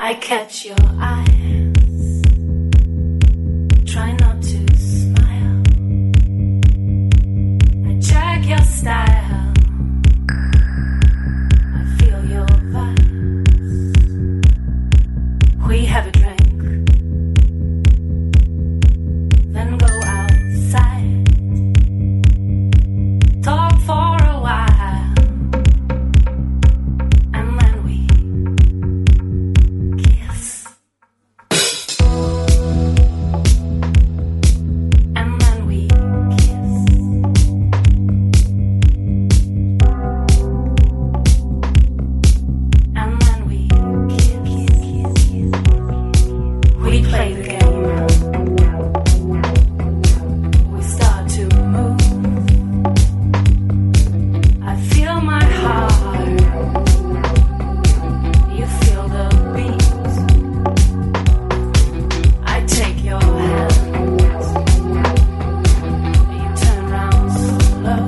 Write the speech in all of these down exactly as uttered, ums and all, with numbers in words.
I catch your eyes, try not to smile. I check your style, I feel your vibes. We have a drink, then go outside, talk for a while, and then we kiss. And then we kiss. And then we kiss. We play the game. We start to move. I feel my heart. You feel the beat. I take your hand. You turn round slow.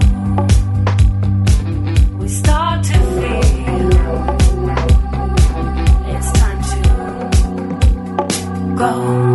We start to feel it's time to go.